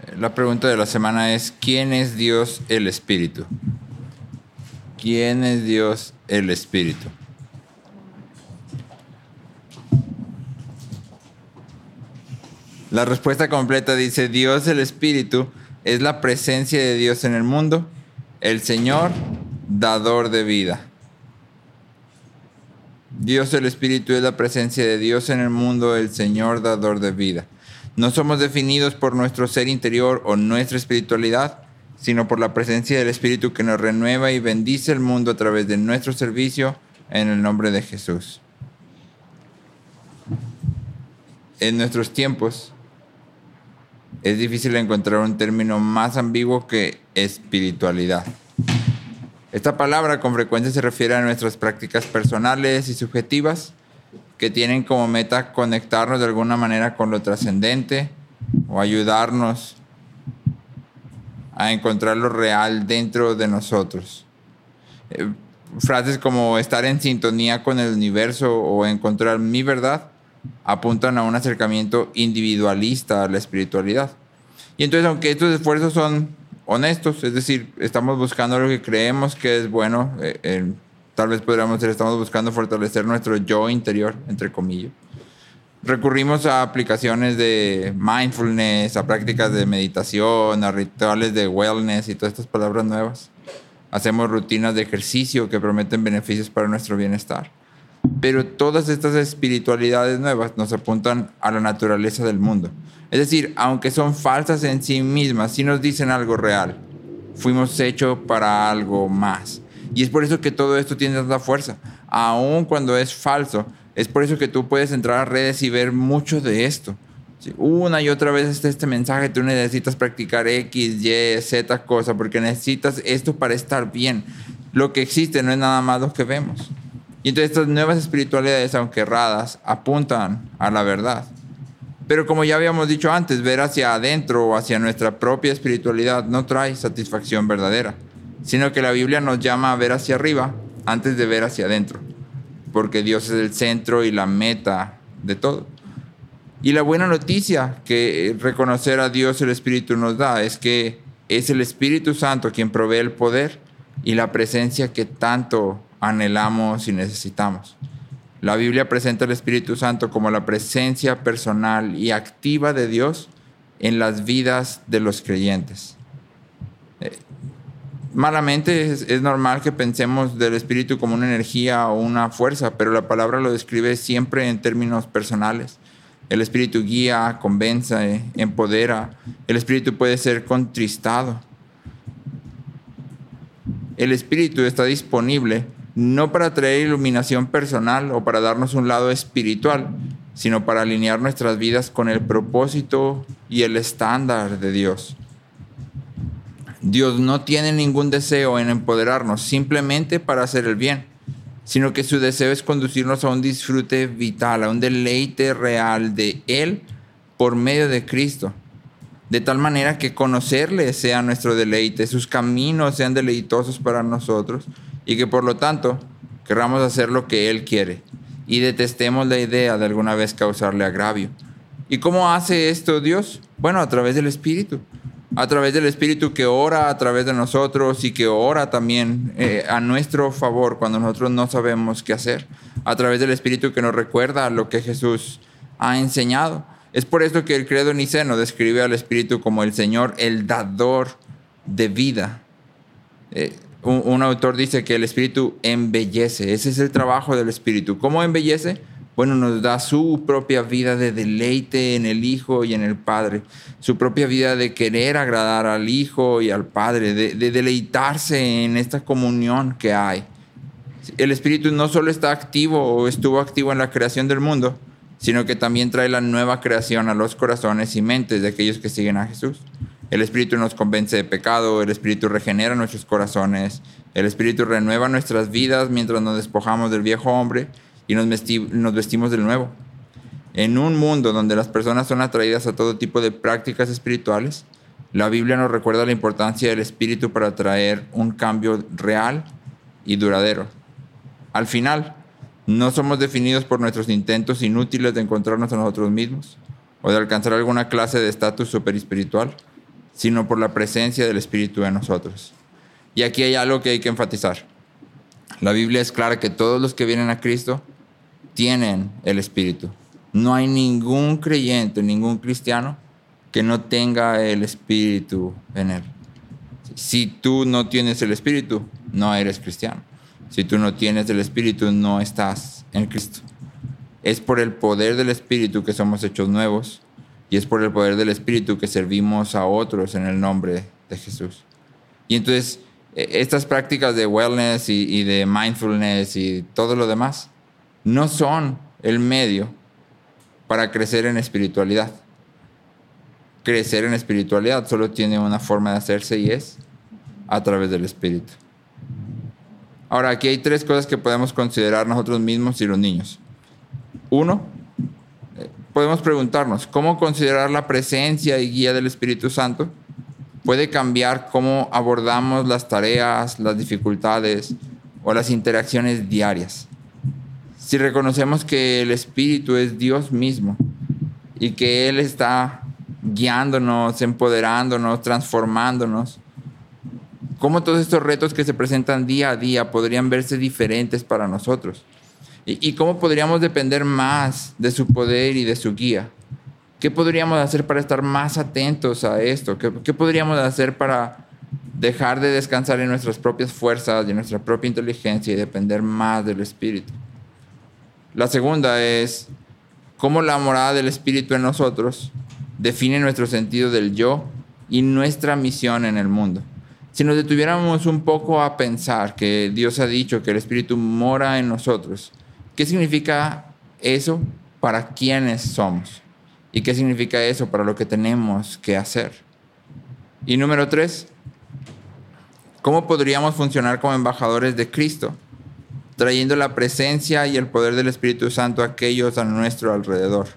La pregunta de la semana es: ¿quién es Dios el Espíritu? ¿Quién es Dios el Espíritu? La respuesta completa dice: Dios el Espíritu es la presencia de Dios en el mundo, el Señor, dador de vida. Dios el Espíritu es la presencia de Dios en el mundo, el Señor, dador de vida. No somos definidos por nuestro ser interior o nuestra espiritualidad, sino por la presencia del Espíritu que nos renueva y bendice el mundo a través de nuestro servicio en el nombre de Jesús. En nuestros tiempos es difícil encontrar un término más ambiguo que espiritualidad. Esta palabra con frecuencia se refiere a nuestras prácticas personales y subjetivas que tienen como meta conectarnos de alguna manera con lo trascendente o ayudarnos a encontrar lo real dentro de nosotros. Frases como estar en sintonía con el universo o encontrar mi verdad apuntan a un acercamiento individualista a la espiritualidad. Y entonces, aunque estos esfuerzos son honestos, es decir, estamos buscando lo que creemos que es bueno, tal vez podríamos decir, estamos buscando fortalecer nuestro yo interior, entre comillas. Recurrimos a aplicaciones de mindfulness, a prácticas de meditación, a rituales de wellness y todas estas palabras nuevas. Hacemos rutinas de ejercicio que prometen beneficios para nuestro bienestar. Pero todas estas espiritualidades nuevas nos apuntan a la naturaleza del mundo. Es decir, aunque son falsas en sí mismas, sí nos dicen algo real. Fuimos hechos para algo más. Y es por eso que todo esto tiene tanta fuerza. Aun cuando es falso, es por eso que tú puedes entrar a redes y ver mucho de esto. ¿Sí? Una y otra vez está este mensaje: tú necesitas practicar X, Y, Z cosa, porque necesitas esto para estar bien. Lo que existe no es nada más lo que vemos. Y entonces estas nuevas espiritualidades, aunque erradas, apuntan a la verdad. Pero como ya habíamos dicho antes, ver hacia adentro o hacia nuestra propia espiritualidad no trae satisfacción verdadera, sino que la Biblia nos llama a ver hacia arriba antes de ver hacia adentro, porque Dios es el centro y la meta de todo. Y la buena noticia que reconocer a Dios el Espíritu nos da es que es el Espíritu Santo quien provee el poder y la presencia que tanto anhelamos y necesitamos. La Biblia presenta al Espíritu Santo como la presencia personal y activa de Dios en las vidas de los creyentes. Malamente es normal que pensemos del Espíritu como una energía o una fuerza, pero la palabra lo describe siempre en términos personales. El Espíritu guía, convence, empodera. El Espíritu puede ser contristado. El Espíritu está disponible no para traer iluminación personal o para darnos un lado espiritual, sino para alinear nuestras vidas con el propósito y el estándar de Dios. Dios no tiene ningún deseo en empoderarnos simplemente para hacer el bien, sino que su deseo es conducirnos a un disfrute vital, a un deleite real de Él por medio de Cristo. De tal manera que conocerle sea nuestro deleite, sus caminos sean deleitosos para nosotros y que por lo tanto querramos hacer lo que Él quiere y detestemos la idea de alguna vez causarle agravio. ¿Y cómo hace esto Dios? Bueno, a través del Espíritu. A través del Espíritu que ora a través de nosotros y que ora también a nuestro favor cuando nosotros no sabemos qué hacer. A través del Espíritu que nos recuerda lo que Jesús ha enseñado. Es por esto que el credo niceno describe al Espíritu como el Señor, el dador de vida. Un autor dice que el Espíritu embellece. Ese es el trabajo del Espíritu. ¿Cómo embellece? Bueno, nos da su propia vida de deleite en el Hijo y en el Padre. Su propia vida de querer agradar al Hijo y al Padre, de deleitarse en esta comunión que hay. El Espíritu no solo está activo o estuvo activo en la creación del mundo, sino que también trae la nueva creación a los corazones y mentes de aquellos que siguen a Jesús. El Espíritu nos convence de pecado, el Espíritu regenera nuestros corazones, el Espíritu renueva nuestras vidas mientras nos despojamos del viejo hombre y nos vestimos del nuevo. En un mundo donde las personas son atraídas a todo tipo de prácticas espirituales, la Biblia nos recuerda la importancia del Espíritu para traer un cambio real y duradero. Al final, no somos definidos por nuestros intentos inútiles de encontrarnos a nosotros mismos o de alcanzar alguna clase de estatus superespiritual. sino por la presencia del Espíritu en nosotros. Y aquí hay algo que hay que enfatizar. La Biblia es clara que todos los que vienen a Cristo tienen el Espíritu. No hay ningún creyente, ningún cristiano que no tenga el Espíritu en él. Si tú no tienes el Espíritu, no eres cristiano. Si tú no tienes el Espíritu, no estás en Cristo. Es por el poder del Espíritu que somos hechos nuevos y es por el poder del Espíritu que servimos a otros en el nombre de Jesús. Y entonces, estas prácticas de wellness y de mindfulness y todo lo demás no son el medio para crecer en espiritualidad. Crecer en espiritualidad solo tiene una forma de hacerse y es a través del Espíritu. Ahora, aquí hay 3 cosas que podemos considerar nosotros mismos y los niños. 1, podemos preguntarnos, ¿cómo considerar la presencia y guía del Espíritu Santo puede cambiar cómo abordamos las tareas, las dificultades o las interacciones diarias? Si reconocemos que el Espíritu es Dios mismo y que Él está guiándonos, empoderándonos, transformándonos, ¿cómo todos estos retos que se presentan día a día podrían verse diferentes para nosotros? ¿Y cómo podríamos depender más de su poder y de su guía? ¿Qué podríamos hacer para estar más atentos a esto? ¿Qué podríamos hacer para dejar de descansar en nuestras propias fuerzas y en nuestra propia inteligencia y depender más del Espíritu? La segunda es cómo la morada del Espíritu en nosotros define nuestro sentido del yo y nuestra misión en el mundo. Si nos detuviéramos un poco a pensar que Dios ha dicho que el Espíritu mora en nosotros, ¿qué significa eso para quiénes somos? ¿Y qué significa eso para lo que tenemos que hacer? Y número 3, ¿cómo podríamos funcionar como embajadores de Cristo, trayendo la presencia y el poder del Espíritu Santo a aquellos a nuestro alrededor?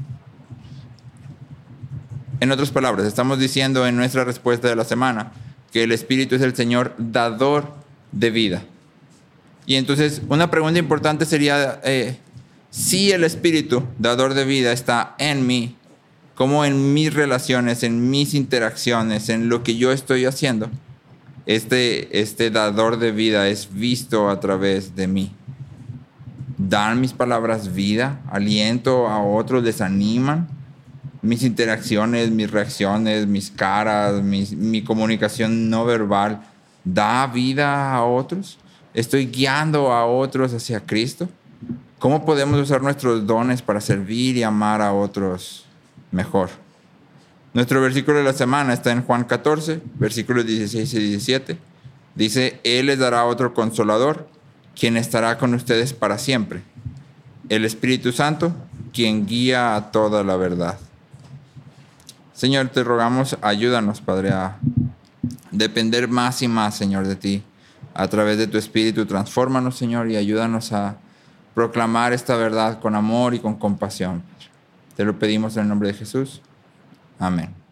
En otras palabras, estamos diciendo en nuestra respuesta de la semana que el Espíritu es el Señor dador de vida. Y entonces una pregunta importante sería, si el Espíritu dador de vida está en mí, ¿cómo en mis relaciones, en mis interacciones, en lo que yo estoy haciendo, este dador de vida es visto a través de mí? ¿Dan mis palabras vida, aliento a otros, les animan? Mis interacciones, mis reacciones, mis caras, mi comunicación no verbal, ¿da vida a otros? ¿Estoy guiando a otros hacia Cristo? ¿Cómo podemos usar nuestros dones para servir y amar a otros mejor? Nuestro versículo de la semana está en Juan 14, versículos 16 y 17. Dice, Él les dará otro consolador, quien estará con ustedes para siempre. El Espíritu Santo, quien guía a toda la verdad. Señor, te rogamos, ayúdanos, Padre, a depender más y más, Señor, de ti. A través de tu Espíritu, transfórmanos, Señor, y ayúdanos a proclamar esta verdad con amor y con compasión. Te lo pedimos en el nombre de Jesús. Amén.